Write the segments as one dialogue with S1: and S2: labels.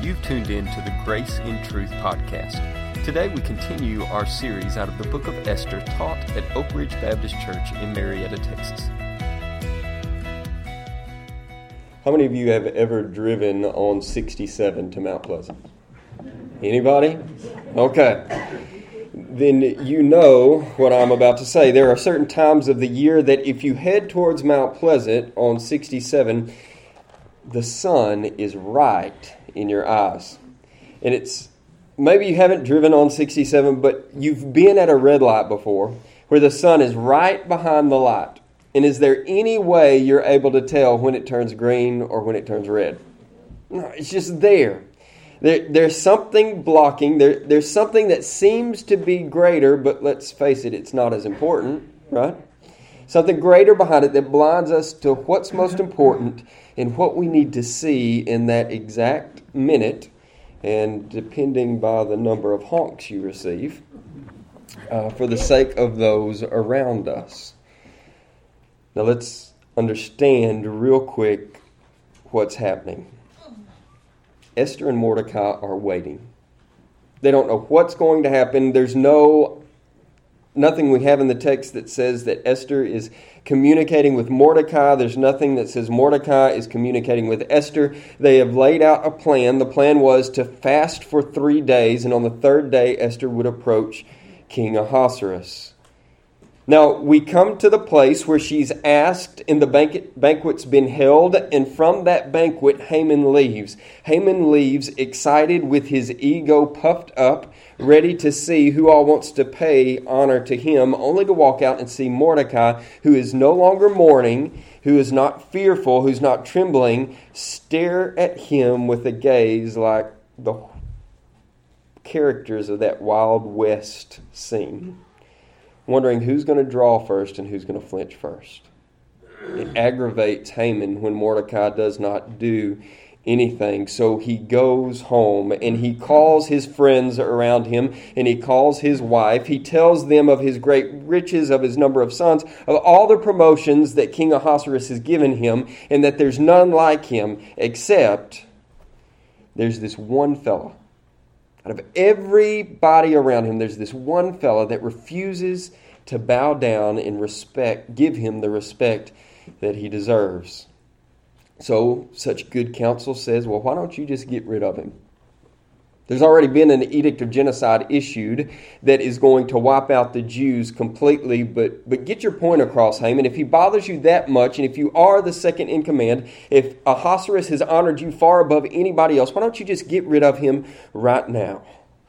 S1: You've tuned in to the Grace in Truth podcast. Today we continue our series out of the book of Esther taught at Oak Ridge Baptist Church in Marietta, Texas. How many of you have ever driven on 67 to Mount Pleasant? Anybody? Okay. Then you know what I'm about to say. There are certain times of the year that if you head towards Mount Pleasant on 67, the sun is right in your eyes. And it's, maybe you haven't driven on 67, but you've been at a red light before where the sun is right behind the light. And is there any way you're able to tell when it turns green or when it turns red? No, it's just there. There's something blocking. There's something that seems to be greater, but let's face it, it's not as important, right? Something greater behind it that blinds us to what's most important and what we need to see in that exact minute, and depending by the number of honks you receive, for the sake of those around us. Now let's understand real quick what's happening. Esther and Mordecai are waiting. They don't know what's going to happen. There's nothing we have in the text that says that Esther is communicating with Mordecai. There's nothing that says Mordecai is communicating with Esther. They have laid out a plan. The plan was to fast for 3 days, and on the third day, Esther would approach King Ahasuerus. Now, we come to the place where she's asked, and the banquet's been held, and from that banquet, Haman leaves. Haman leaves excited with his ego puffed up, ready to see who all wants to pay honor to him, only to walk out and see Mordecai, who is no longer mourning, who is not fearful, who's not trembling, stare at him with a gaze like the characters of that Wild West scene, wondering who's going to draw first and who's going to flinch first. It aggravates Haman when Mordecai does not do anything. So he goes home and he calls his friends around him and he calls his wife. He tells them of his great riches, of his number of sons, of all the promotions that King Ahasuerus has given him, and that there's none like him, except there's this one fella. Out of everybody around him, there's this one fella that refuses to bow down and give him the respect that he deserves. So, such good counsel says, well, why don't you just get rid of him? There's already been an edict of genocide issued that is going to wipe out the Jews completely, but get your point across, Haman. If he bothers you that much, and if you are the second in command, if Ahasuerus has honored you far above anybody else, why don't you just get rid of him right now?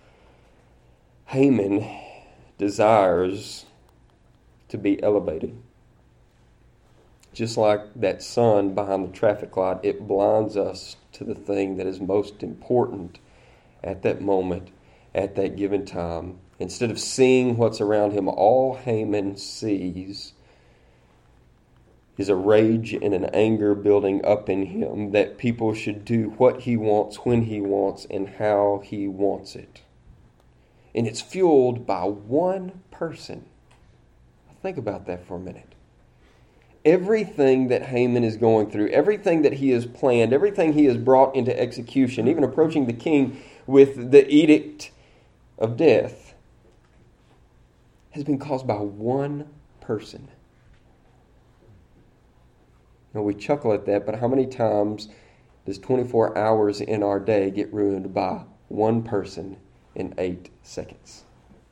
S1: Haman desires to be elevated. Just like that sun behind the traffic light, it blinds us to the thing that is most important at that moment, at that given time. Instead of seeing what's around him, all Haman sees is a rage and an anger building up in him that people should do what he wants, when he wants, and how he wants it. And it's fueled by one person. Think about that for a minute. Everything that Haman is going through, everything that he has planned, everything he has brought into execution, even approaching the king with the edict of death, has been caused by one person. Now we chuckle at that, but how many times does 24 hours in our day get ruined by one person in 8 seconds?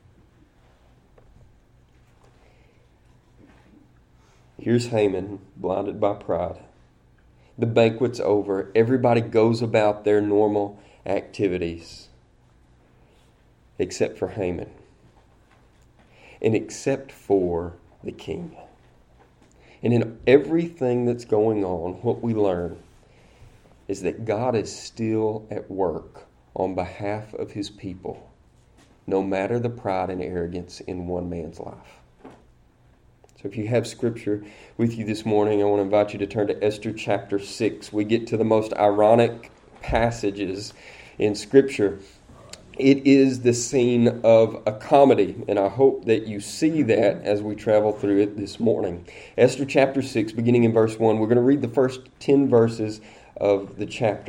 S1: Here's Haman, blinded by pride. The banquet's over. Everybody goes about their normal activities, except for Haman, and except for the king. And in everything that's going on, what we learn is that God is still at work on behalf of his people, no matter the pride and arrogance in one man's life. So if you have Scripture with you this morning, I want to invite you to turn to Esther chapter 6. We get to the most ironic passages in Scripture. It is the scene of a comedy, and I hope that you see that as we travel through it this morning. Esther chapter 6, beginning in verse 1. We're going to read the first 10 verses of the chapter.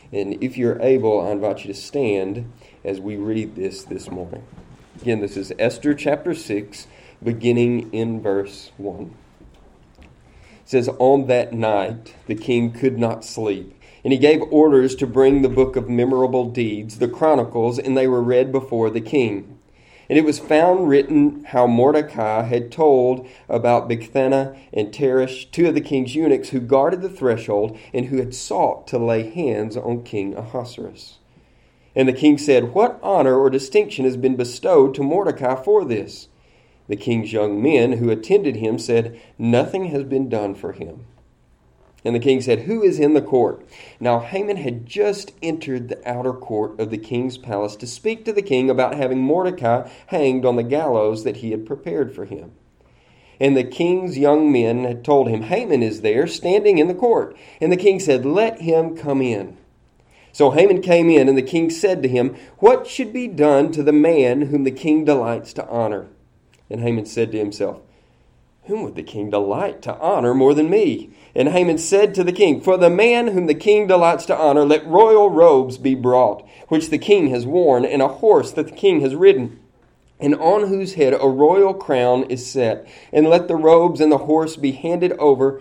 S1: And if you're able, I invite you to stand as we read this morning. Again, this is Esther chapter 6, beginning in verse 1. It says, "On that night the king could not sleep, and he gave orders to bring the book of memorable deeds, the Chronicles, and they were read before the king. And it was found written how Mordecai had told about Bigthana and Teresh, two of the king's eunuchs who guarded the threshold and who had sought to lay hands on King Ahasuerus. And the king said, 'What honor or distinction has been bestowed to Mordecai for this?' The king's young men who attended him said, 'Nothing has been done for him.' And the king said, 'Who is in the court?' Now Haman had just entered the outer court of the king's palace to speak to the king about having Mordecai hanged on the gallows that he had prepared for him. And the king's young men had told him, 'Haman is there, standing in the court.' And the king said, 'Let him come in.' So Haman came in, and the king said to him, 'What should be done to the man whom the king delights to honor?' And Haman said to himself, 'Whom would the king delight to honor more than me?' And Haman said to the king, 'For the man whom the king delights to honor, let royal robes be brought, which the king has worn, and a horse that the king has ridden, and on whose head a royal crown is set. And let the robes and the horse be handed over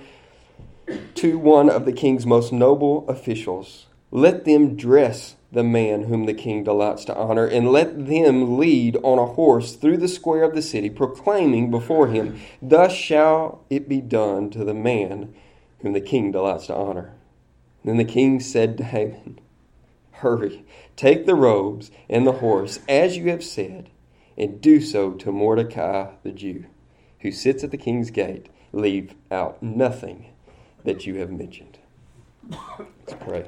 S1: to one of the king's most noble officials. Let them dress the man whom the king delights to honor, and let them lead on a horse through the square of the city, proclaiming before him, Thus shall it be done to the man whom the king delights to honor.' Then the king said to Haman, 'Hurry, take the robes and the horse, as you have said, and do so to Mordecai the Jew, who sits at the king's gate. Leave out nothing that you have mentioned.'" Let's pray.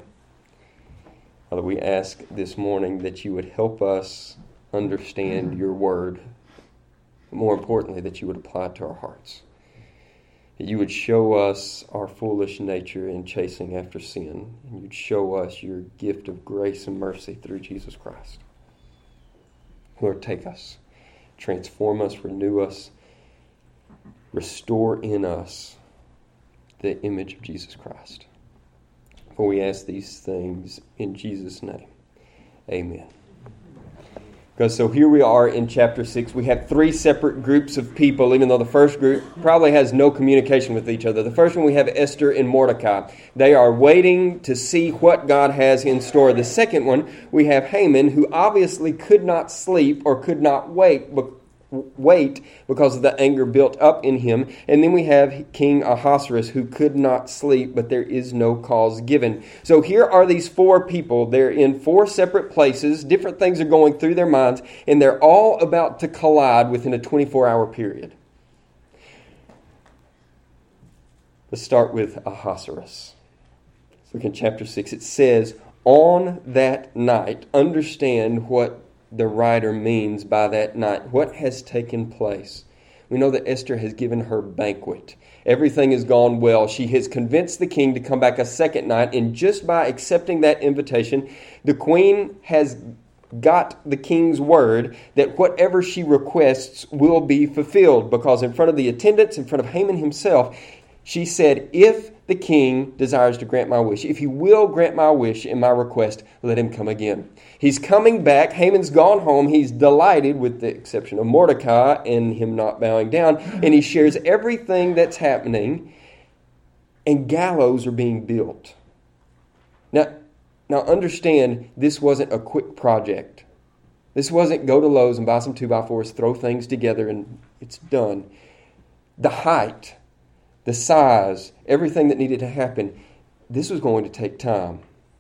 S1: Father, we ask this morning that you would help us understand your word. More importantly, that you would apply it to our hearts. That you would show us our foolish nature in chasing after sin. And you'd show us your gift of grace and mercy through Jesus Christ. Lord, take us. Transform us, renew us. Restore in us the image of Jesus Christ. For we ask these things in Jesus' name. Amen. So here we are in chapter 6. We have three separate groups of people, even though the first group probably has no communication with each other. The first one, we have Esther and Mordecai. They are waiting to see what God has in store. The second one, we have Haman, who obviously could not sleep or could not wait because of the anger built up in him. And then we have King Ahasuerus, who could not sleep, but there is no cause given. So here are these four people. They're in four separate places. Different things are going through their minds, and they're all about to collide within a 24-hour period. Let's start with Ahasuerus. Let's look in chapter 6. It says, "On that night," understand what the writer means by that night. What has taken place? We know that Esther has given her banquet. Everything has gone well. She has convinced the king to come back a second night, and just by accepting that invitation, the queen has got the king's word that whatever she requests will be fulfilled, because in front of the attendants, in front of Haman himself, she said, "If the king desires to grant my wish, if he will grant my wish and my request, let him come again." He's coming back. Haman's gone home. He's delighted, with the exception of Mordecai and him not bowing down. And he shares everything that's happening. And gallows are being built. Now understand, this wasn't a quick project. This wasn't go to Lowe's and buy some 2x4s, throw things together, and it's done. The height, the size, everything that needed to happen, this was going to take time.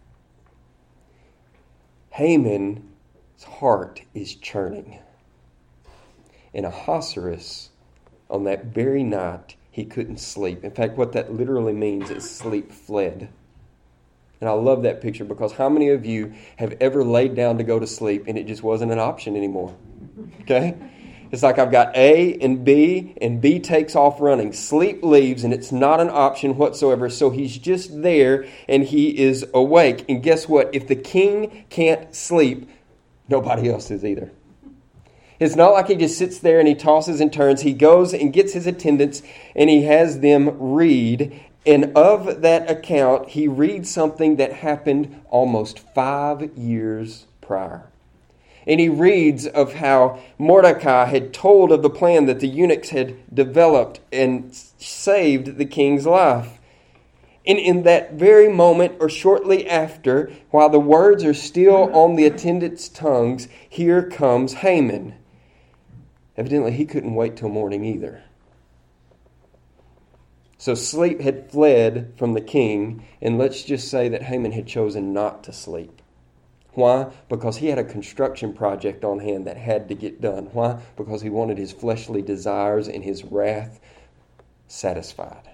S1: Haman's heart is churning. And Ahasuerus, on that very night, he couldn't sleep. In fact, what that literally means is sleep fled. And I love that picture, because how many of you have ever laid down to go to sleep and it just wasn't an option anymore? Okay? It's like I've got A and B takes off running. Sleep leaves, and it's not an option whatsoever. So he's just there, and he is awake. And guess what? If the king can't sleep, nobody else is either. It's not like he just sits there and he tosses and turns. He goes and gets his attendants, and he has them read And of that account, he reads something that happened almost 5 years prior. And he reads of how Mordecai had told of the plan that the eunuchs had developed and saved the king's life. And in that very moment, or shortly after, while the words are still on the attendants' tongues, here comes Haman. Evidently, he couldn't wait till morning either. So sleep had fled from the king, and let's just say that Haman had chosen not to sleep. Why? Because he had a construction project on hand that had to get done. Why? Because he wanted his fleshly desires and his wrath satisfied.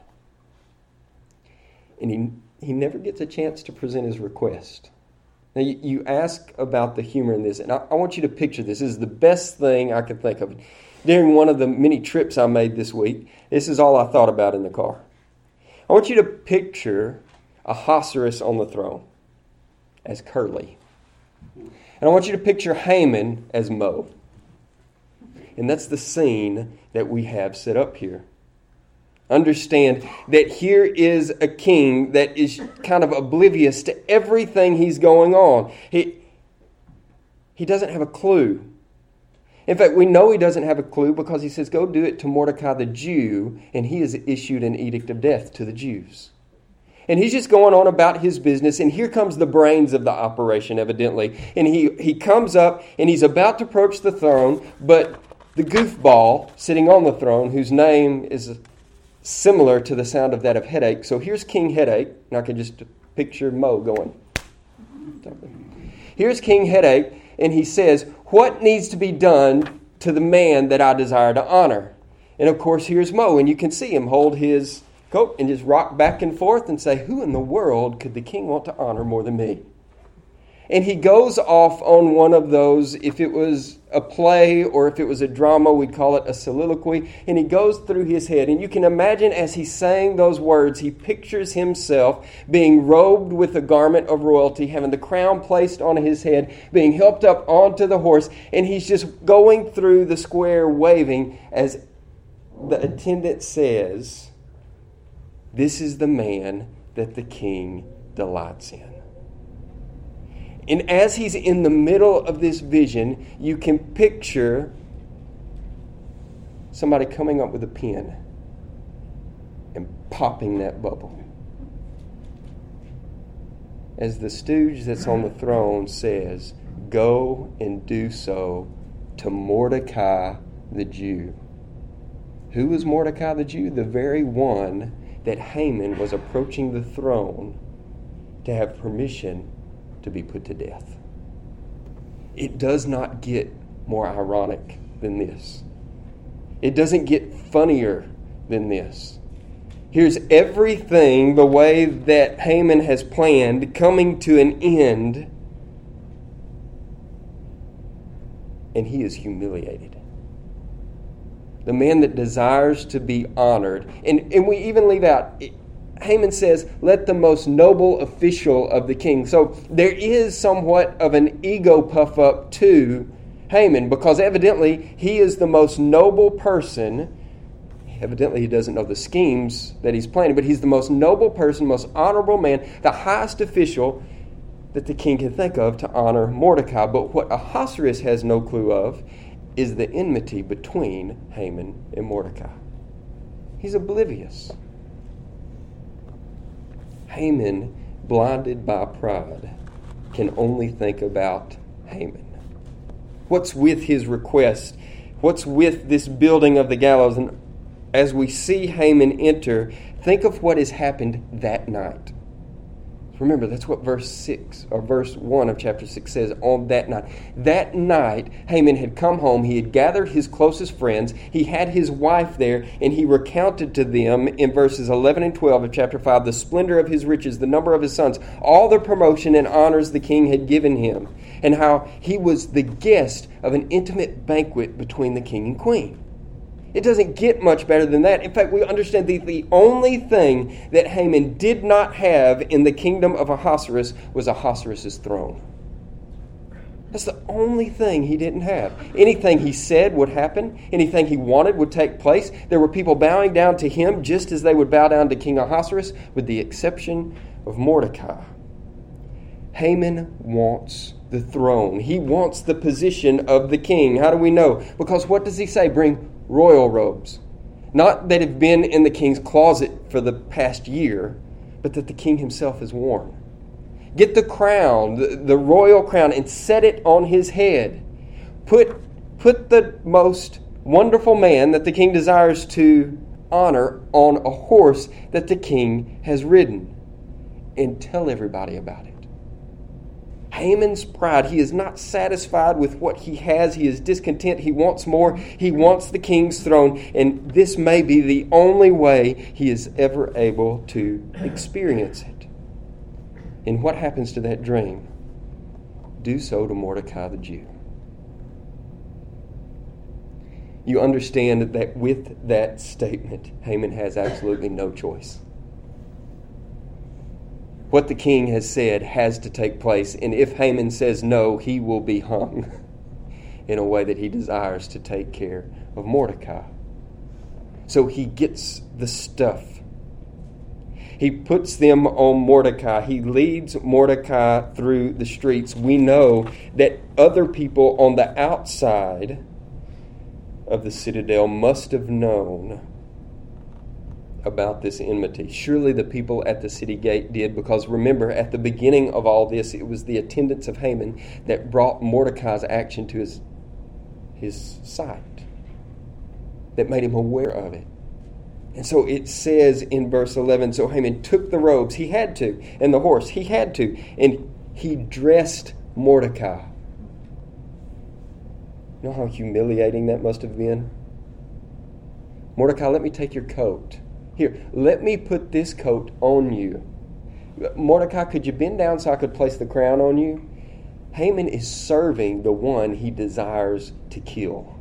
S1: And he never gets a chance to present his request. Now, you ask about the humor in this, and I want you to picture this. This is the best thing I could think of. During one of the many trips I made this week, this is all I thought about in the car. I want you to picture Ahasuerus on the throne as Curly. And I want you to picture Haman as Mo. And that's the scene that we have set up here. Understand that here is a king that is kind of oblivious to everything he's going on. He doesn't have a clue. In fact, we know he doesn't have a clue because he says, go do it to Mordecai the Jew, and he has issued an edict of death to the Jews. And he's just going on about his business, and here comes the brains of the operation, evidently. And he comes up, and he's about to approach the throne, but the goofball sitting on the throne, whose name is similar to the sound of that of Headache. So here's King Headache, and I can just picture Mo going. Here's King Headache, and he says, what needs to be done to the man that I desire to honor? And of course, here's Mo, and you can see him hold his coat and just rock back and forth and say, who in the world could the king want to honor more than me? And he goes off on one of those, if it was a play or if it was a drama, we'd call it a soliloquy. And he goes through his head. And you can imagine as he's saying those words, he pictures himself being robed with a garment of royalty, having the crown placed on his head, being helped up onto the horse. And he's just going through the square waving as the attendant says, this is the man that the king delights in. And as he's in the middle of this vision, you can picture somebody coming up with a pen and popping that bubble. As the stooge that's on the throne says, go and do so to Mordecai the Jew. Who was Mordecai the Jew? The very one that Haman was approaching the throne to have permission to be put to death. It does not get more ironic than this. It doesn't get funnier than this. Here's everything the way that Haman has planned coming to an end, and he is humiliated. The man that desires to be honored, and we even leave out, Haman says, let the most noble official of the king. So there is somewhat of an ego puff up to Haman because evidently he is the most noble person. Evidently he doesn't know the schemes that he's planning, but he's the most noble person, most honorable man, the highest official that the king can think of to honor Mordecai. But what Ahasuerus has no clue of is the enmity between Haman and Mordecai. He's oblivious. Haman, blinded by pride, can only think about Haman. What's with his request? What's with this building of the gallows? And as we see Haman enter, think of what has happened that night. Remember, that's what verse 6 or verse 1 of chapter 6 says, on that night. That night, Haman had come home. He had gathered his closest friends. He had his wife there, and he recounted to them in verses 11 and 12 of chapter 5 the splendor of his riches, the number of his sons, all the promotion and honors the king had given him, and how he was the guest of an intimate banquet between the king and queen. It doesn't get much better than that. In fact, we understand the only thing that Haman did not have in the kingdom of Ahasuerus was Ahasuerus' throne. That's the only thing he didn't have. Anything he said would happen. Anything he wanted would take place. There were people bowing down to him just as they would bow down to King Ahasuerus, with the exception of Mordecai. Haman wants the throne. He wants the position of the king. How do we know? Because what does he say? Bring royal robes. Not that have been in the king's closet for the past year, but that the king himself has worn. Get the crown, the royal crown, and set it on his head. Put the most wonderful man that the king desires to honor on a horse that the king has ridden. And tell everybody about it. Haman's pride. He is not satisfied with what he has. He is discontent. He wants more. He wants the king's throne. And this may be the only way he is ever able to experience it. And what happens to that dream? Do so to Mordecai the Jew. You understand that with that statement, Haman has absolutely no choice. What the king has said has to take place, and if Haman says no, he will be hung in a way that he desires to take care of Mordecai. So he gets the stuff. He puts them on Mordecai. He leads Mordecai through the streets. We know that other people on the outside of the citadel must have known about this enmity. Surely the people at the city gate did, because remember, at the beginning of all this, it was the attendance of Haman that brought Mordecai's action to his sight, that made him aware of it. And so it says in verse 11, so Haman took the robes, he had to, and the horse, he had to, and he dressed Mordecai. You know how humiliating that must have been? Mordecai, let me take your coat. Here, let me put this coat on you. Mordecai, could you bend down so I could place the crown on you? Haman is serving the one he desires to kill.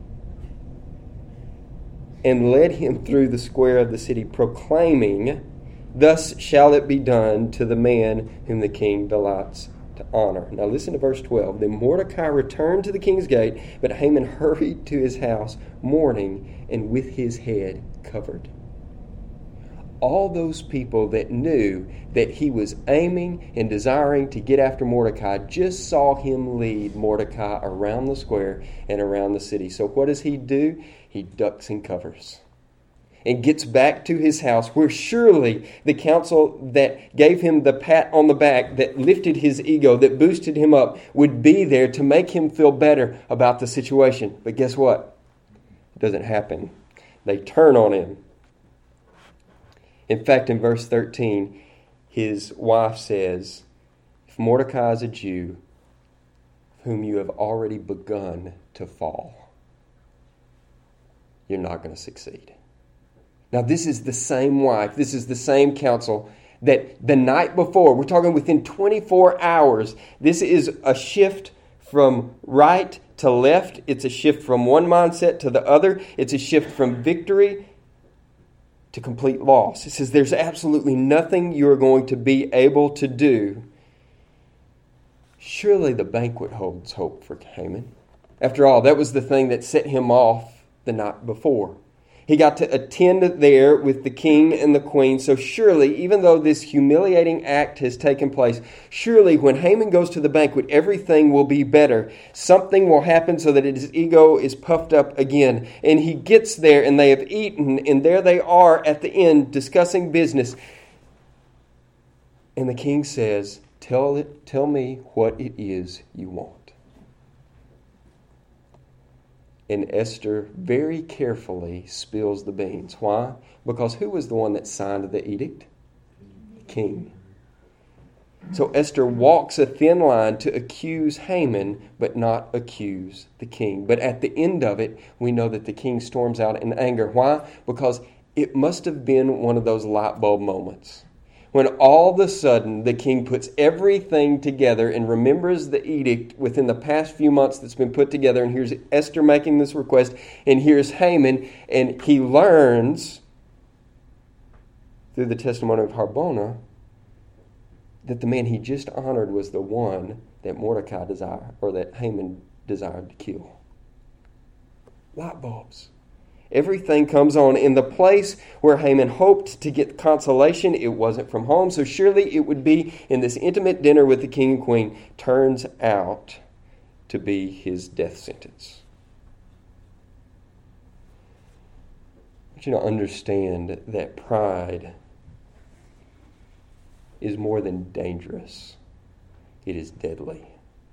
S1: And led him through the square of the city, proclaiming, thus shall it be done to the man whom the king delights to honor. Now listen to verse 12. Then Mordecai returned to the king's gate, but Haman hurried to his house, mourning and with his head covered. All those people that knew that he was aiming and desiring to get after Mordecai just saw him lead Mordecai around the square and around the city. So what does he do? He ducks and covers and gets back to his house, where surely the council that gave him the pat on the back, that lifted his ego, that boosted him up, would be there to make him feel better about the situation. But guess what? It doesn't happen. They turn on him. In fact, in verse 13, his wife says, if Mordecai is a Jew, whom you have already begun to fall, you're not going to succeed. Now, this is the same wife, this is the same counsel that the night before, we're talking within 24 hours, this is a shift from right to left. It's a shift from one mindset to the other. It's a shift from victory to complete loss. It says there's absolutely nothing you're going to be able to do. Surely the banquet holds hope for Haman. After all, that was the thing that set him off the night before. He got to attend there with the king and the queen. So surely, even though this humiliating act has taken place, surely when Haman goes to the banquet, everything will be better. Something will happen so that his ego is puffed up again. And he gets there and they have eaten, and there they are at the end discussing business. And the king says, tell me what it is you want. And Esther very carefully spills the beans. Why? Because who was the one that signed the edict? The king. So Esther walks a thin line to accuse Haman, but not accuse the king. But at the end of it, we know that the king storms out in anger. Why? Because it must have been one of those light bulb moments when all of a sudden the king puts everything together and remembers the edict within the past few months that's been put together. And here's Esther making this request, and here's Haman, and he learns through the testimony of Harbona that the man he just honored was the one that Mordecai desired, or that Haman desired to kill. Light bulbs. Everything comes on. In the place where Haman hoped to get consolation, it wasn't from home, so surely it would be in this intimate dinner with the king and queen. Turns out to be his death sentence. I want you to understand that pride is more than dangerous. It is deadly.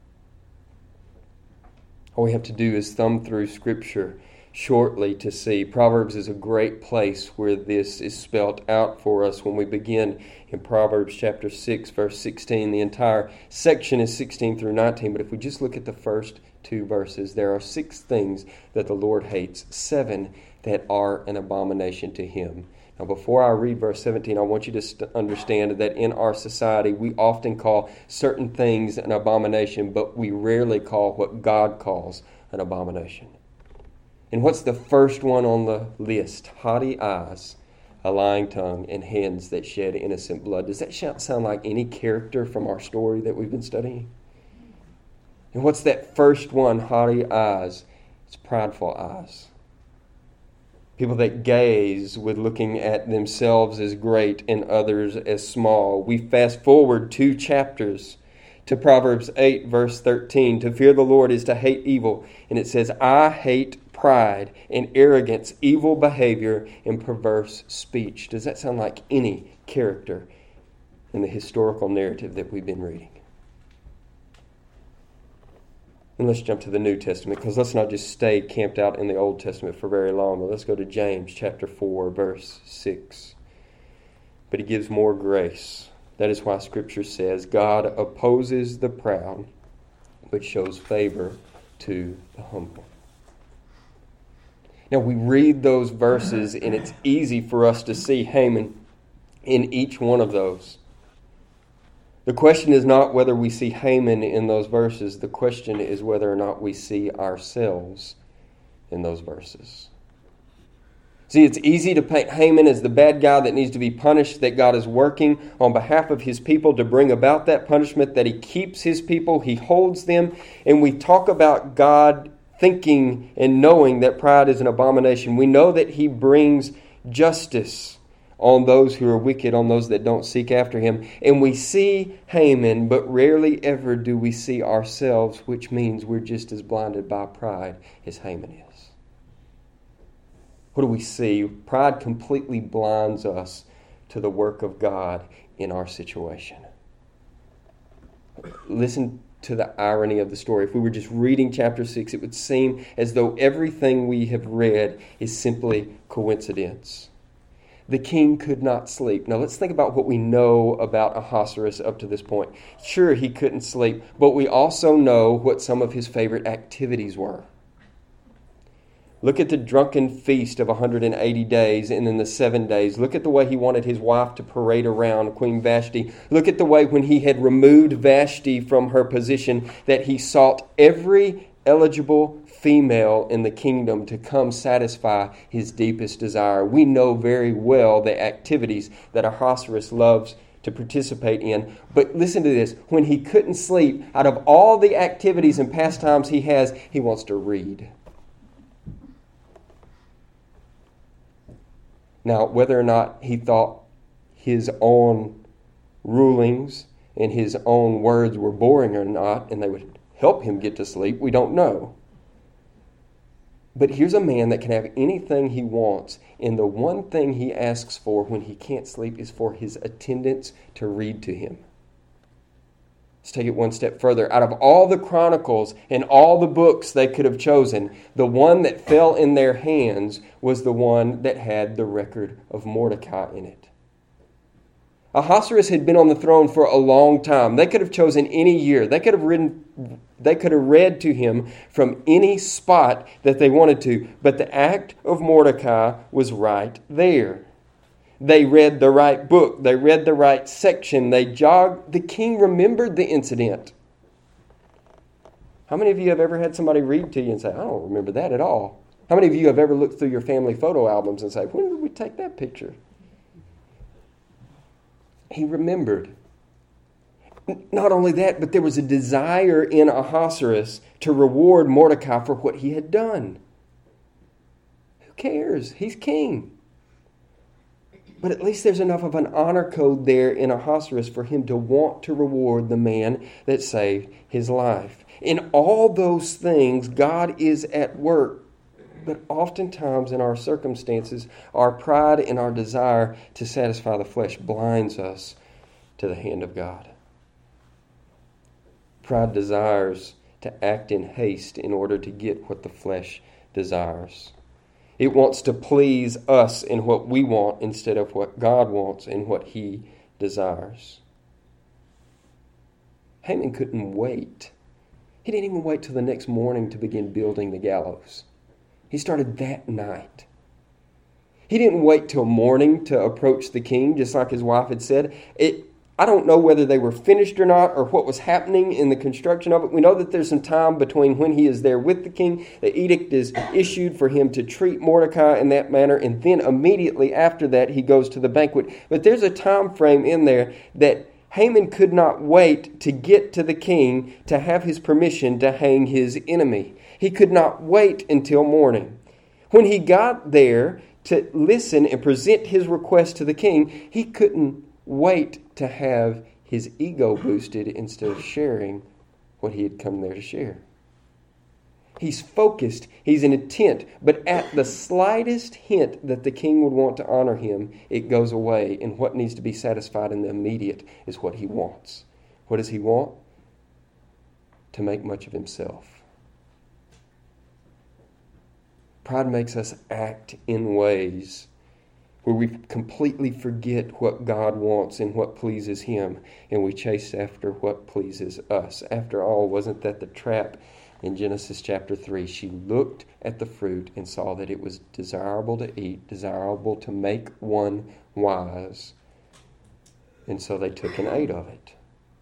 S1: All we have to do is thumb through Scripture shortly to see. Proverbs is a great place where this is spelt out for us when we begin in Proverbs chapter 6, verse 16. The entire section is 16 through 19, but if we just look at the first two verses, there are 6 things that the Lord hates, 7 that are an abomination to Him. Now, before I read verse 17, I want you to understand that in our society, we often call certain things an abomination, but we rarely call what God calls an abomination. And what's the first one on the list? Haughty eyes, a lying tongue, and hands that shed innocent blood. Does that sound like any character from our story that we've been studying? And what's that first one? Haughty eyes. It's prideful eyes. People that gaze with looking at themselves as great and others as small. We fast forward 2 chapters to Proverbs 8, verse 13. To fear the Lord is to hate evil. And it says, I hate pride and arrogance, evil behavior, and perverse speech. Does that sound like any character in the historical narrative that we've been reading? And let's jump to the New Testament, because let's not just stay camped out in the Old Testament for very long. But let's go to James chapter 4, verse 6. But he gives more grace. That is why Scripture says, God opposes the proud, but shows favor to the humble. Now, we read those verses, and it's easy for us to see Haman in each one of those. The question is not whether we see Haman in those verses. The question is whether or not we see ourselves in those verses. See, it's easy to paint Haman as the bad guy that needs to be punished, that God is working on behalf of His people to bring about that punishment, that He keeps His people, He holds them, and we talk about God thinking and knowing that pride is an abomination. We know that He brings justice on those who are wicked, on those that don't seek after Him. And we see Haman, but rarely ever do we see ourselves, which means we're just as blinded by pride as Haman is. What do we see? Pride completely blinds us to the work of God in our situation. Listen to the irony of the story. If we were just reading chapter 6, it would seem as though everything we have read is simply coincidence. The king could not sleep. Now let's think about what we know about Ahasuerus up to this point. Sure, he couldn't sleep, but we also know what some of his favorite activities were. Look at the drunken feast of 180 days and then the 7 days. Look at the way he wanted his wife to parade around, Queen Vashti. Look at the way when he had removed Vashti from her position that he sought every eligible female in the kingdom to come satisfy his deepest desire. We know very well the activities that Ahasuerus loves to participate in. But listen to this. When he couldn't sleep, out of all the activities and pastimes he has, he wants to read. Now, whether or not he thought his own rulings and his own words were boring or not, and they would help him get to sleep, we don't know. But here's a man that can have anything he wants, and the one thing he asks for when he can't sleep is for his attendants to read to him. Let's take it one step further. Out of all the chronicles and all the books they could have chosen, the one that fell in their hands was the one that had the record of Mordecai in it. Ahasuerus had been on the throne for a long time. They could have chosen any year. They could have read to him from any spot that they wanted to. But the act of Mordecai was right there. They read the right book. They read the right section. They jogged. The king remembered the incident. How many of you have ever had somebody read to you and say, I don't remember that at all? How many of you have ever looked through your family photo albums and say, when did we take that picture? He remembered. Not only that, but there was a desire in Ahasuerus to reward Mordecai for what he had done. Who cares? He's king. But at least there's enough of an honor code there in Ahasuerus for him to want to reward the man that saved his life. In all those things, God is at work. But oftentimes in our circumstances, our pride and our desire to satisfy the flesh blinds us to the hand of God. Pride desires to act in haste in order to get what the flesh desires. It wants to please us in what we want instead of what God wants and what He desires. Haman couldn't wait. He didn't even wait till the next morning to begin building the gallows. He started that night. He didn't wait till morning to approach the king, just like his wife had said. I don't know whether they were finished or not or what was happening in the construction of it. We know that there's some time between when he is there with the king. The edict is issued for him to treat Mordecai in that manner, and then immediately after that he goes to the banquet. But there's a time frame in there that Haman could not wait to get to the king to have his permission to hang his enemy. He could not wait until morning. When he got there to listen and present his request to the king, he couldn't wait to have his ego boosted instead of sharing what he had come there to share. He's focused, he's intent, but at the slightest hint that the king would want to honor him, it goes away, and what needs to be satisfied in the immediate is what he wants. What does he want? To make much of himself. Pride makes us act in ways where we completely forget what God wants and what pleases Him, and we chase after what pleases us. After all, wasn't that the trap in Genesis chapter 3? She looked at the fruit and saw that it was desirable to eat, desirable to make one wise, and so they took and ate of it.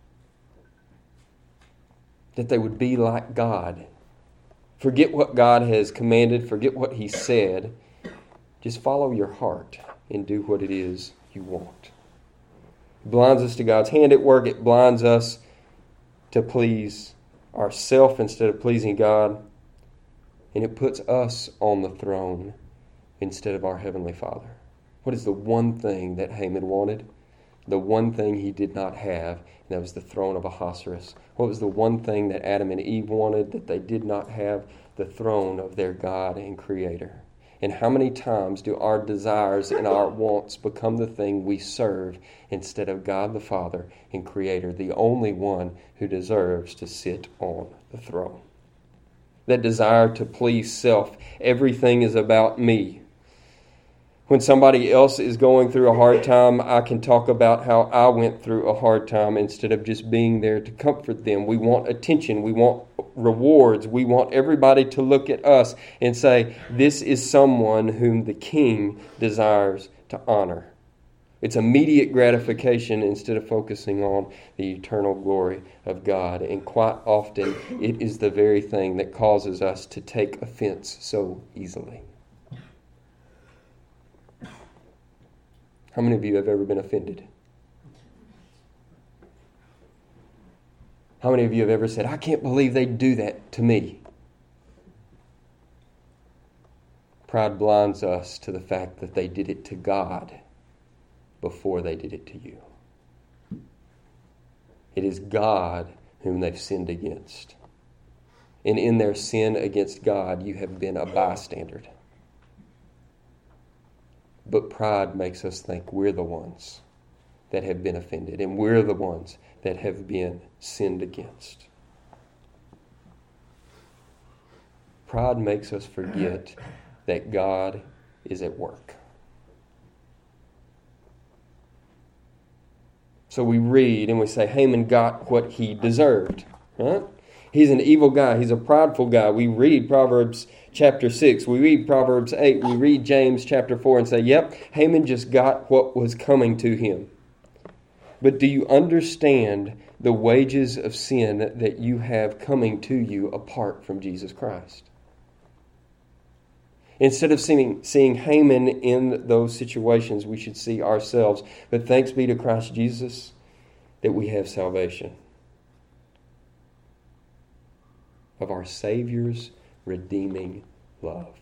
S1: That they would be like God. Forget what God has commanded, forget what He said. Just follow your heart and do what it is you want. It blinds us to God's hand at work. It blinds us to please ourselves instead of pleasing God. And it puts us on the throne instead of our Heavenly Father. What is the one thing that Haman wanted? The one thing he did not have, and that was the throne of Ahasuerus. What was the one thing that Adam and Eve wanted that they did not have? The throne of their God and Creator. And how many times do our desires and our wants become the thing we serve instead of God the Father and Creator, the only one who deserves to sit on the throne? That desire to please self. Everything is about me. When somebody else is going through a hard time, I can talk about how I went through a hard time instead of just being there to comfort them. We want attention. We want rewards. We want everybody to look at us and say, this is someone whom the king desires to honor. It's immediate gratification instead of focusing on the eternal glory of God. And quite often, it is the very thing that causes us to take offense so easily. How many of you have ever been offended? How many of you have ever said, I can't believe they'd do that to me? Pride blinds us to the fact that they did it to God before they did it to you. It is God whom they've sinned against. And in their sin against God, you have been a bystander. But pride makes us think we're the ones that have been offended, and we're the ones that have been sinned against. Pride makes us forget that God is at work. So we read and we say, Haman got what he deserved. Right? He's an evil guy. He's a prideful guy. We read Proverbs chapter 6. We read Proverbs 8. We read James chapter 4 and say, yep, Haman just got what was coming to him. But do you understand the wages of sin that you have coming to you apart from Jesus Christ? Instead of seeing Haman in those situations, we should see ourselves. But thanks be to Christ Jesus that we have salvation, of our Savior's redeeming love.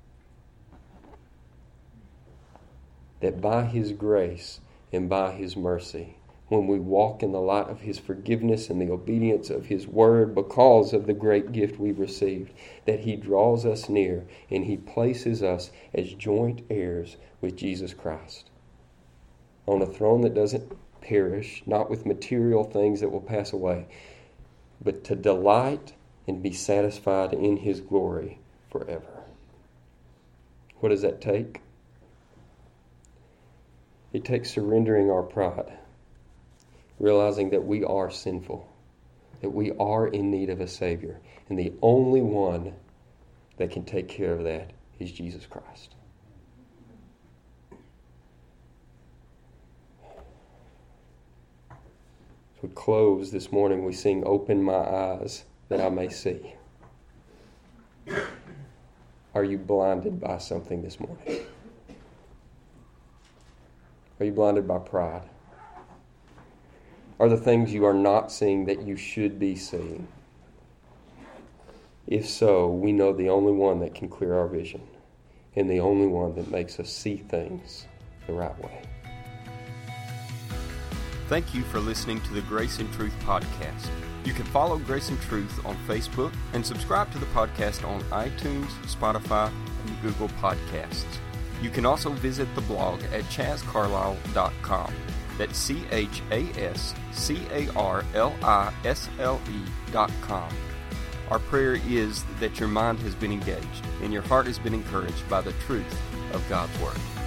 S1: That by His grace and by His mercy, when we walk in the light of His forgiveness and the obedience of His word because of the great gift we've received, that He draws us near and He places us as joint heirs with Jesus Christ on a throne that doesn't perish, not with material things that will pass away, but to delight and be satisfied in His glory forever. What does that take? It takes surrendering our pride, realizing that we are sinful, that we are in need of a Savior, and the only one that can take care of that is Jesus Christ. As we close this morning, we sing, "Open my eyes that I may see." Are you blinded by something this morning? Are you blinded by pride? Are the things you are not seeing that you should be seeing? If so, we know the only one that can clear our vision and the only one that makes us see things the right way.
S2: Thank you for listening to the Grace and Truth podcast. You can follow Grace and Truth on Facebook and subscribe to the podcast on iTunes, Spotify, and Google Podcasts. You can also visit the blog at chazcarlisle.com. That's ChazCarlisle.com. Our prayer is that your mind has been engaged and your heart has been encouraged by the truth of God's Word.